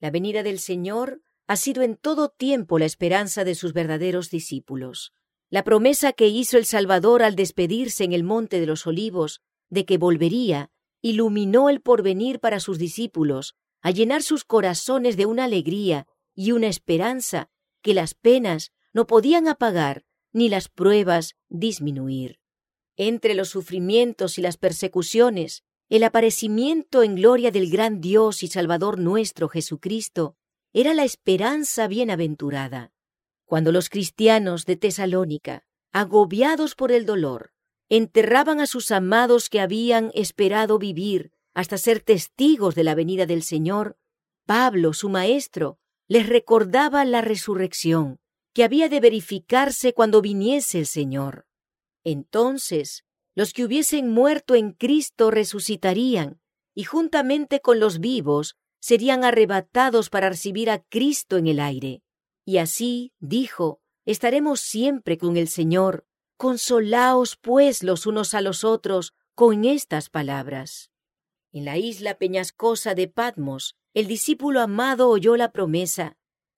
La venida del Señor ha sido en todo tiempo la esperanza de sus verdaderos discípulos. La promesa que hizo el Salvador al despedirse en el Monte de los Olivos de que volvería, iluminó el porvenir para sus discípulos, a llenar sus corazones de una alegría y una esperanza que las penas no podían apagar ni las pruebas disminuir. Entre los sufrimientos y las persecuciones, el aparecimiento en gloria del gran Dios y Salvador nuestro Jesucristo era la esperanza bienaventurada. Cuando los cristianos de Tesalónica, agobiados por el dolor, enterraban a sus amados que habían esperado vivir hasta ser testigos de la venida del Señor, Pablo, su maestro, les recordaba la resurrección, que había de verificarse cuando viniese el Señor. Entonces, los que hubiesen muerto en Cristo resucitarían, y juntamente con los vivos serían arrebatados para recibir a Cristo en el aire. Y así, dijo, estaremos siempre con el Señor. Consolaos, pues, los unos a los otros con estas palabras. En la isla peñascosa de Patmos, el discípulo amado oyó la promesa,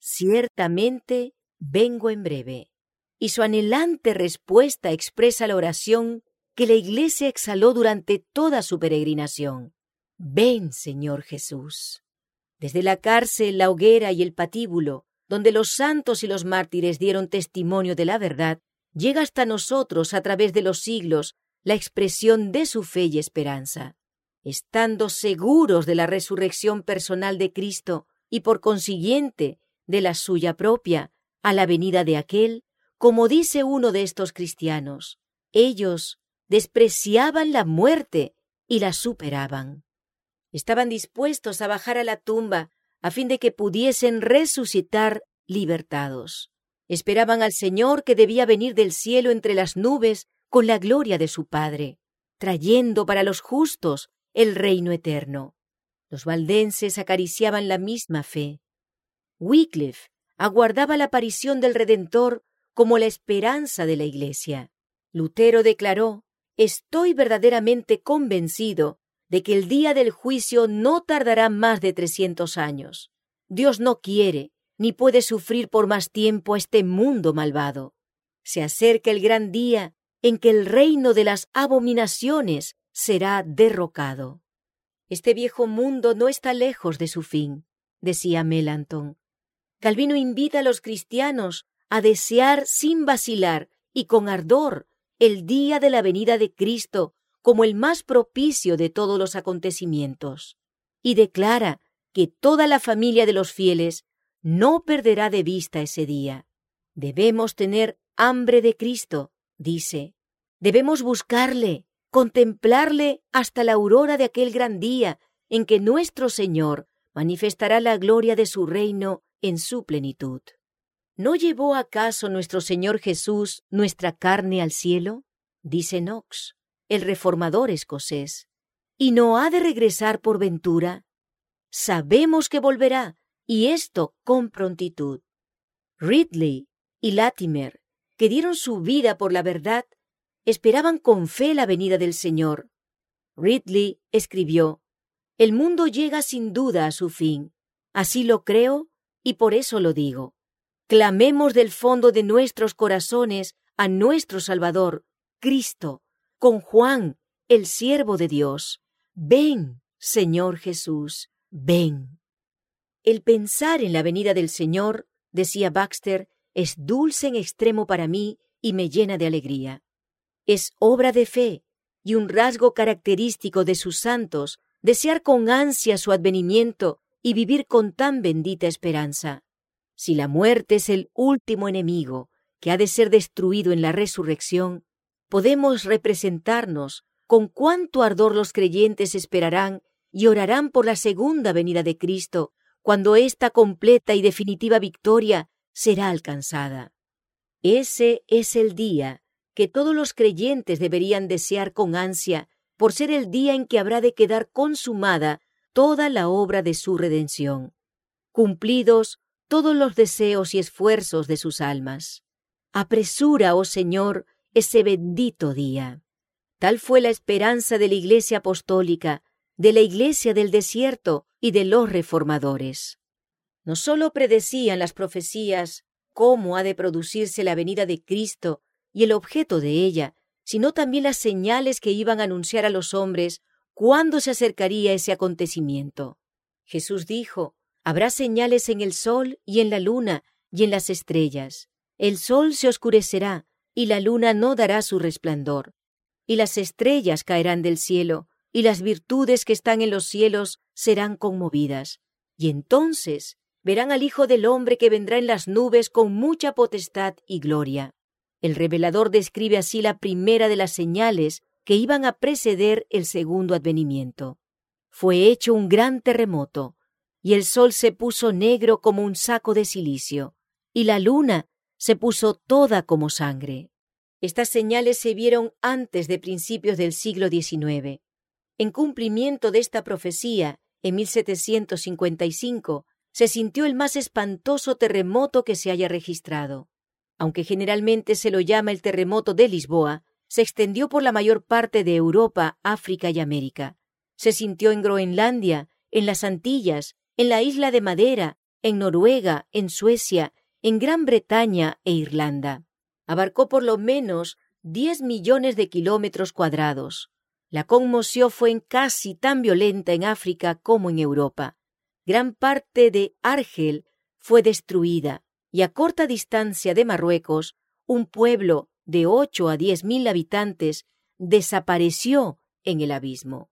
ciertamente vengo en breve. Y su anhelante respuesta expresa la oración que la Iglesia exhaló durante toda su peregrinación. Ven, Señor Jesús. Desde la cárcel, la hoguera y el patíbulo, donde los santos y los mártires dieron testimonio de la verdad, llega hasta nosotros a través de los siglos la expresión de su fe y esperanza. Estando seguros de la resurrección personal de Cristo y por consiguiente de la suya propia a la venida de aquel, como dice uno de estos cristianos, ellos despreciaban la muerte y la superaban. Estaban dispuestos a bajar a la tumba a fin de que pudiesen resucitar libertados. Esperaban al Señor que debía venir del cielo entre las nubes con la gloria de su Padre, trayendo para los justos el reino eterno. Los valdenses acariciaban la misma fe. Wycliffe aguardaba la aparición del Redentor como la esperanza de la Iglesia. Lutero declaró, «Estoy verdaderamente convencido de que el día del juicio no tardará más de 300 años. Dios no quiere ni puede sufrir por más tiempo a este mundo malvado. Se acerca el gran día en que el reino de las abominaciones será derrocado». Este viejo mundo no está lejos de su fin, decía Melanchthon. Calvino invita a los cristianos a desear sin vacilar y con ardor el día de la venida de Cristo como el más propicio de todos los acontecimientos, y declara que toda la familia de los fieles no perderá de vista ese día. Debemos tener hambre de Cristo, dice. Debemos buscarle, contemplarle hasta la aurora de aquel gran día en que nuestro Señor manifestará la gloria de su reino en su plenitud. ¿No llevó acaso nuestro Señor Jesús nuestra carne al cielo? Dice Knox, el reformador escocés. ¿Y no ha de regresar por ventura? Sabemos que volverá, y esto con prontitud. Ridley y Latimer, que dieron su vida por la verdad, esperaban con fe la venida del Señor. Ridley escribió, «El mundo llega sin duda a su fin. Así lo creo y por eso lo digo. Clamemos del fondo de nuestros corazones a nuestro Salvador, Cristo, con Juan, el siervo de Dios. Ven, Señor Jesús, ven». El pensar en la venida del Señor, decía Baxter, es dulce en extremo para mí y me llena de alegría. Es obra de fe y un rasgo característico de sus santos desear con ansia su advenimiento y vivir con tan bendita esperanza. Si la muerte es el último enemigo que ha de ser destruido en la resurrección, podemos representarnos con cuánto ardor los creyentes esperarán y orarán por la segunda venida de Cristo, cuando esta completa y definitiva victoria será alcanzada. Ese es el día que todos los creyentes deberían desear con ansia, por ser el día en que habrá de quedar consumada toda la obra de su redención, cumplidos todos los deseos y esfuerzos de sus almas. Apresura, oh Señor, ese bendito día. Tal fue la esperanza de la Iglesia apostólica, de la Iglesia del desierto y de los reformadores. No sólo predecían las profecías cómo ha de producirse la venida de Cristo y el objeto de ella, sino también las señales que iban a anunciar a los hombres cuándo se acercaría ese acontecimiento. Jesús dijo: «Habrá señales en el sol y en la luna y en las estrellas. El sol se oscurecerá y la luna no dará su resplandor. Y las estrellas caerán del cielo, y las virtudes que están en los cielos serán conmovidas. Y entonces verán al Hijo del Hombre que vendrá en las nubes con mucha potestad y gloria». El revelador describe así la primera de las señales que iban a preceder el segundo advenimiento. Fue hecho un gran terremoto, y el sol se puso negro como un saco de cilicio, y la luna se puso toda como sangre. Estas señales se vieron antes de principios del siglo XIX. En cumplimiento de esta profecía, en 1755, se sintió el más espantoso terremoto que se haya registrado. Aunque generalmente se lo llama el terremoto de Lisboa, se extendió por la mayor parte de Europa, África y América. Se sintió en Groenlandia, en las Antillas, en la isla de Madeira, en Noruega, en Suecia, en Gran Bretaña e Irlanda. Abarcó por lo menos 10 millones de kilómetros cuadrados. La conmoción fue casi tan violenta en África como en Europa. Gran parte de Argel fue destruida, y a corta distancia de Marruecos, un pueblo de 8 a 10.000 habitantes desapareció en el abismo.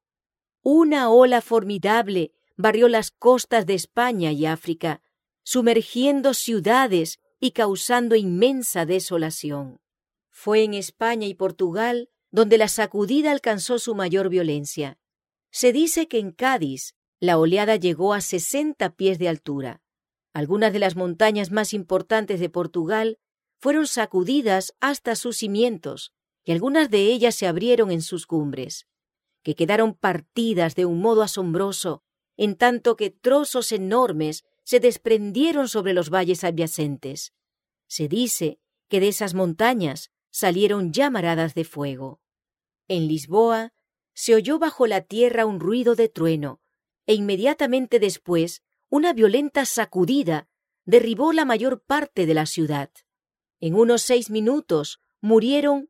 Una ola formidable barrió las costas de España y África, sumergiendo ciudades y causando inmensa desolación. Fue en España y Portugal donde la sacudida alcanzó su mayor violencia. Se dice que en Cádiz la oleada llegó a 60 pies de altura. Algunas de las montañas más importantes de Portugal fueron sacudidas hasta sus cimientos, y algunas de ellas se abrieron en sus cumbres, que quedaron partidas de un modo asombroso, en tanto que trozos enormes se desprendieron sobre los valles adyacentes. Se dice que de esas montañas salieron llamaradas de fuego. En Lisboa se oyó bajo la tierra un ruido de trueno, e inmediatamente después una violenta sacudida derribó la mayor parte de la ciudad. En unos 6 minutos murieron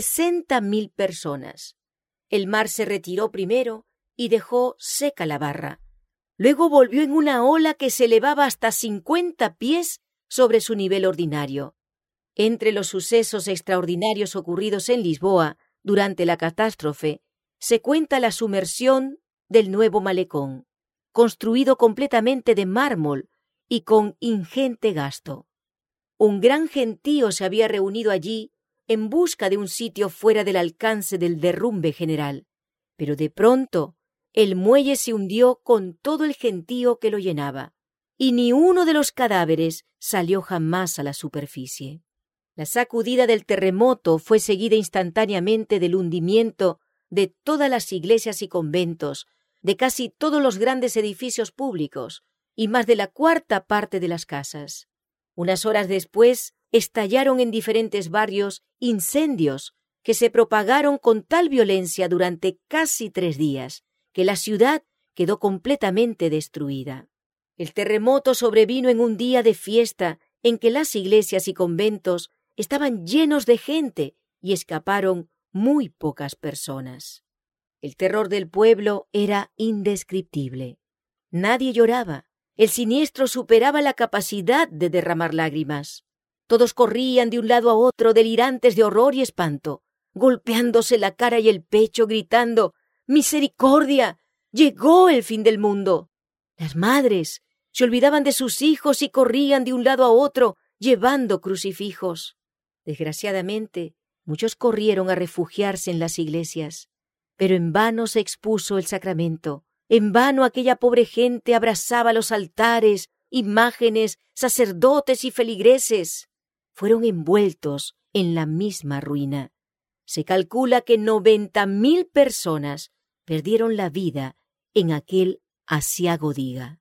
60.000 personas. El mar se retiró primero y dejó seca la barra. Luego volvió en una ola que se elevaba hasta 50 pies sobre su nivel ordinario. Entre los sucesos extraordinarios ocurridos en Lisboa durante la catástrofe, se cuenta la sumersión del nuevo malecón, construido completamente de mármol y con ingente gasto. Un gran gentío se había reunido allí en busca de un sitio fuera del alcance del derrumbe general, pero de pronto el muelle se hundió con todo el gentío que lo llenaba, y ni uno de los cadáveres salió jamás a la superficie. La sacudida del terremoto fue seguida instantáneamente del hundimiento de todas las iglesias y conventos, de casi todos los grandes edificios públicos y más de la 1/4 parte de las casas. Unas horas después estallaron en diferentes barrios incendios que se propagaron con tal violencia durante casi 3 días que la ciudad quedó completamente destruida. El terremoto sobrevino en un día de fiesta en que las iglesias y conventos estaban llenos de gente y escaparon muy pocas personas. El terror del pueblo era indescriptible. Nadie lloraba. El siniestro superaba la capacidad de derramar lágrimas. Todos corrían de un lado a otro, delirantes de horror y espanto, golpeándose la cara y el pecho, gritando: «¡Misericordia! ¡Llegó el fin del mundo!». Las madres se olvidaban de sus hijos y corrían de un lado a otro, llevando crucifijos. Desgraciadamente, muchos corrieron a refugiarse en las iglesias, pero en vano se expuso el sacramento. En vano aquella pobre gente abrazaba los altares, imágenes, sacerdotes y feligreses. Fueron envueltos en la misma ruina. Se calcula que 90.000 personas perdieron la vida en aquel aciago día.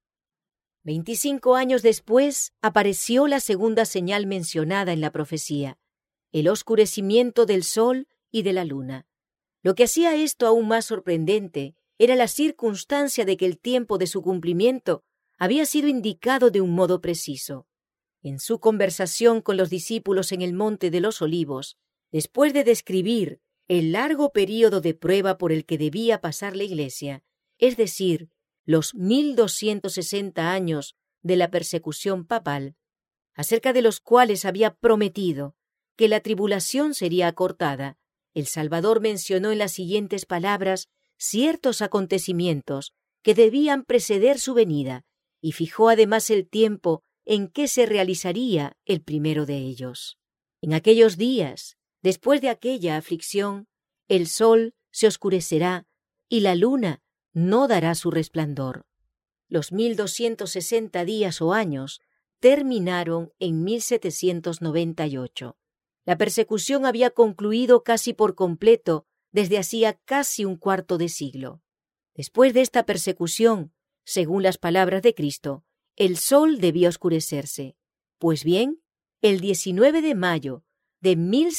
25 años después apareció la segunda señal mencionada en la profecía, el oscurecimiento del sol y de la luna. Lo que hacía esto aún más sorprendente era la circunstancia de que el tiempo de su cumplimiento había sido indicado de un modo preciso. En su conversación con los discípulos en el Monte de los Olivos, después de describir el largo período de prueba por el que debía pasar la Iglesia, es decir, los 1260 años de la persecución papal, acerca de los cuales había prometido que la tribulación sería acortada, el Salvador mencionó en las siguientes palabras ciertos acontecimientos que debían preceder su venida, y fijó además el tiempo en que se realizaría el primero de ellos. En aquellos días, después de aquella aflicción, el sol se oscurecerá y la luna no dará su resplandor. Los 1260 días o años terminaron en 1798. La persecución había concluido casi por completo desde hacía casi un cuarto de siglo. Después de esta persecución, según las palabras de Cristo, el sol debía oscurecerse. Pues bien, el 19 de mayo de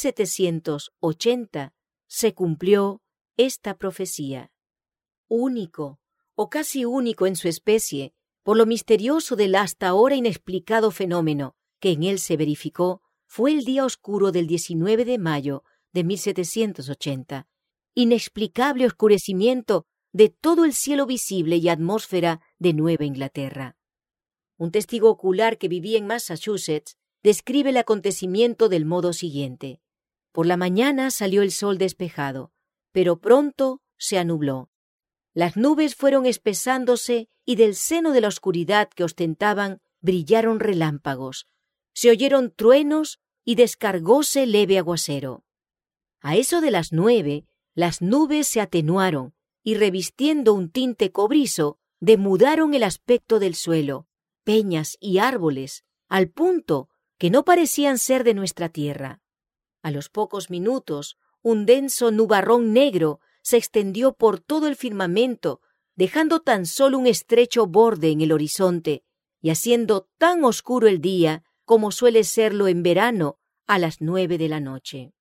1780 se cumplió esta profecía. Único, o casi único en su especie, por lo misterioso del hasta ahora inexplicado fenómeno que en él se verificó, fue el día oscuro del 19 de mayo de 1780, inexplicable oscurecimiento de todo el cielo visible y atmósfera de Nueva Inglaterra. Un testigo ocular que vivía en Massachusetts describe el acontecimiento del modo siguiente. Por la mañana salió el sol despejado, pero pronto se anubló. Las nubes fueron espesándose y del seno de la oscuridad que ostentaban brillaron relámpagos. Se oyeron truenos y descargóse leve aguacero. A eso de las 9, las nubes se atenuaron y revistiendo un tinte cobrizo, demudaron el aspecto del suelo, peñas y árboles, al punto que no parecían ser de nuestra tierra. A los pocos minutos, un denso nubarrón negro se extendió por todo el firmamento, dejando tan solo un estrecho borde en el horizonte y haciendo tan oscuro el día como suele serlo en verano a las 9 de la noche.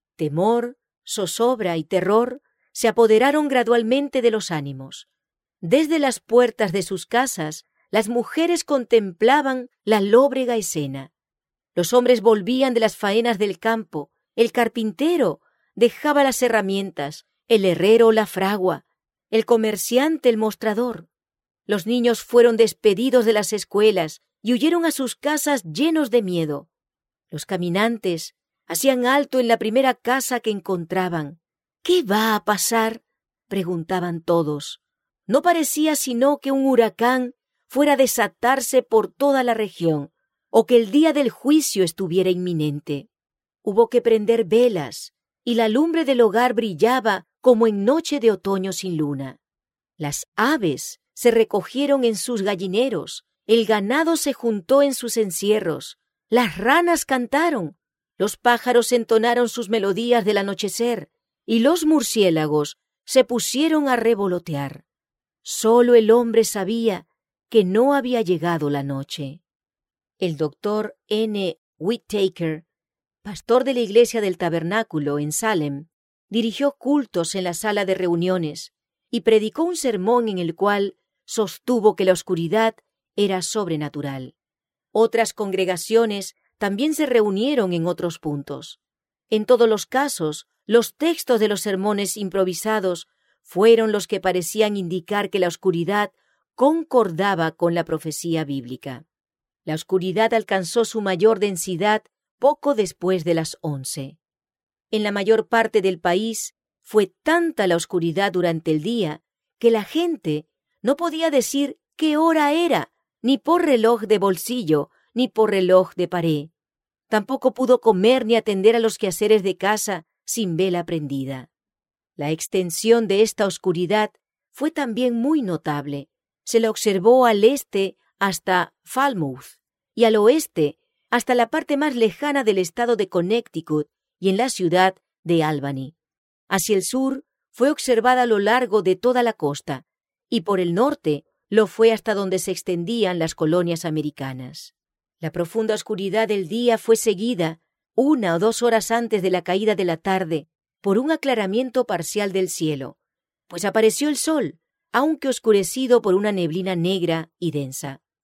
Temor, zozobra y terror se apoderaron gradualmente de los ánimos. Desde las puertas de sus casas, las mujeres contemplaban la lóbrega escena. Los hombres volvían de las faenas del campo, el carpintero dejaba las herramientas, el herrero la fragua, el comerciante el mostrador. Los niños fueron despedidos de las escuelas y huyeron a sus casas llenos de miedo. Los caminantes hacían alto en la primera casa que encontraban. ¿Qué va a pasar?, preguntaban todos. No parecía sino que un huracán fuera a desatarse por toda la región, o que el día del juicio estuviera inminente. Hubo que prender velas, y la lumbre del hogar brillaba como en noche de otoño sin luna. Las aves se recogieron en sus gallineros, el ganado se juntó en sus encierros, las ranas cantaron, los pájaros entonaron sus melodías del anochecer, y los murciélagos se pusieron a revolotear. Solo el hombre sabía que no había llegado la noche. El doctor N. Whittaker, pastor de la iglesia del Tabernáculo en Salem, dirigió cultos en la sala de reuniones y predicó un sermón en el cual sostuvo que la oscuridad era sobrenatural. Otras congregaciones también se reunieron en otros puntos. En todos los casos, los textos de los sermones improvisados fueron los que parecían indicar que la oscuridad concordaba con la profecía bíblica. La oscuridad alcanzó su mayor densidad poco después de las 11. En la mayor parte del país fue tanta la oscuridad durante el día que la gente no podía decir qué hora era, ni por reloj de bolsillo, ni por reloj de pared. Tampoco pudo comer ni atender a los quehaceres de casa sin vela prendida. La extensión de esta oscuridad fue también muy notable. Se la observó al este hasta Falmouth y al oeste hasta la parte más lejana del estado de Connecticut y en la ciudad de Albany. Hacia el sur fue observada a lo largo de toda la costa y por el norte lo fue hasta donde se extendían las colonias americanas. La profunda oscuridad del día fue seguida, 1 o 2 horas antes de la caída de la tarde, por un aclaramiento parcial del cielo, pues apareció el sol, aunque oscurecido por una neblina negra y densa.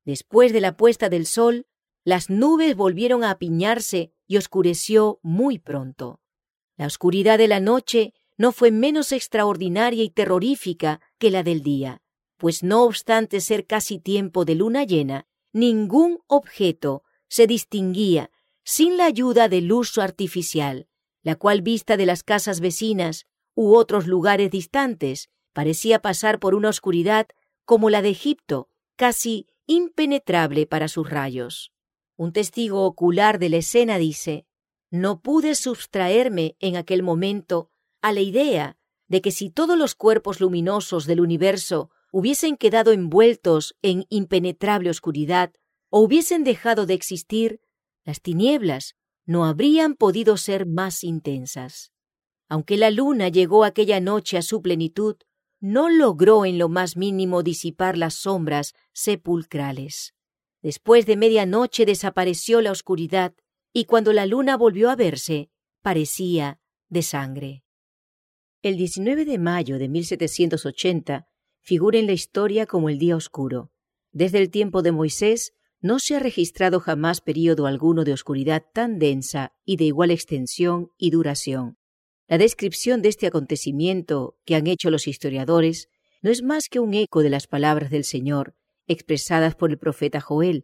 Después de la puesta del sol, las nubes volvieron a apiñarse y oscureció muy pronto. La oscuridad de la noche no fue menos extraordinaria y terrorífica que la del día, pues no obstante ser casi tiempo de luna llena, ningún objeto se distinguía sin la ayuda del luz artificial, la cual vista de las casas vecinas u otros lugares distantes parecía pasar por una oscuridad como la de Egipto, casi impenetrable para sus rayos. Un testigo ocular de la escena dice: «No pude sustraerme en aquel momento a la idea de que si todos los cuerpos luminosos del universo hubiesen quedado envueltos en impenetrable oscuridad o hubiesen dejado de existir, las tinieblas no habrían podido ser más intensas». Aunque la luna llegó aquella noche a su plenitud, no logró en lo más mínimo disipar las sombras sepulcrales. Después de medianoche desapareció la oscuridad, y cuando la luna volvió a verse, parecía de sangre. El 19 de mayo de 1780 figura en la historia como el día oscuro. Desde el tiempo de Moisés no se ha registrado jamás período alguno de oscuridad tan densa y de igual extensión y duración. La descripción de este acontecimiento que han hecho los historiadores no es más que un eco de las palabras del Señor expresadas por el profeta Joel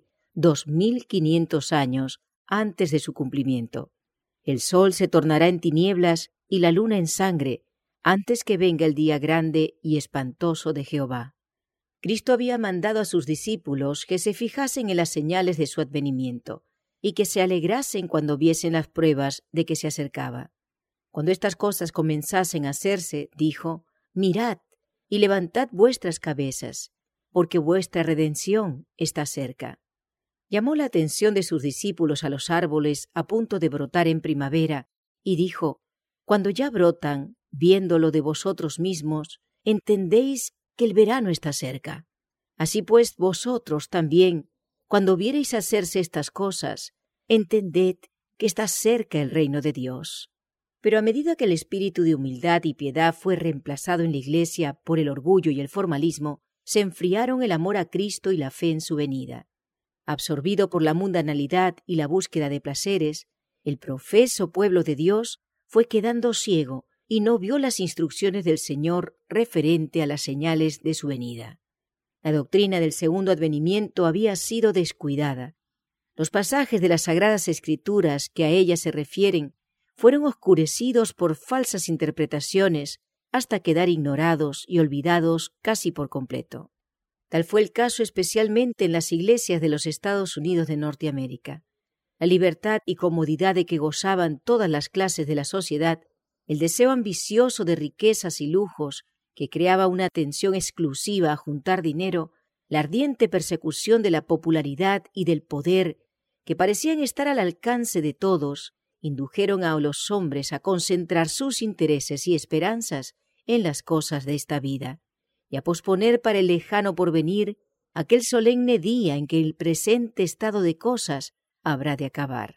2500 años antes de su cumplimiento. El sol se tornará en tinieblas y la luna en sangre antes que venga el día grande y espantoso de Jehová. Cristo había mandado a sus discípulos que se fijasen en las señales de su advenimiento y que se alegrasen cuando viesen las pruebas de que se acercaba. Cuando estas cosas comenzasen a hacerse, dijo: «Mirad y levantad vuestras cabezas, porque vuestra redención está cerca». Llamó la atención de sus discípulos a los árboles a punto de brotar en primavera y dijo: «Cuando ya brotan, viéndolo de vosotros mismos, entendéis que el verano está cerca. Así pues, vosotros también, cuando viereis hacerse estas cosas, entended que está cerca el reino de Dios». Pero a medida que el espíritu de humildad y piedad fue reemplazado en la Iglesia por el orgullo y el formalismo, se enfriaron el amor a Cristo y la fe en su venida. Absorbido por la mundanalidad y la búsqueda de placeres, el profeso pueblo de Dios fue quedando ciego y no vio las instrucciones del Señor referente a las señales de su venida. La doctrina del segundo advenimiento había sido descuidada. Los pasajes de las Sagradas Escrituras que a ella se refieren fueron oscurecidos por falsas interpretaciones hasta quedar ignorados y olvidados casi por completo. Tal fue el caso especialmente en las iglesias de los Estados Unidos de Norteamérica. La libertad y comodidad de que gozaban todas las clases de la sociedad, el deseo ambicioso de riquezas y lujos que creaba una atención exclusiva a juntar dinero, la ardiente persecución de la popularidad y del poder que parecían estar al alcance de todos, indujeron a los hombres a concentrar sus intereses y esperanzas en las cosas de esta vida y a posponer para el lejano porvenir aquel solemne día en que el presente estado de cosas habrá de acabar.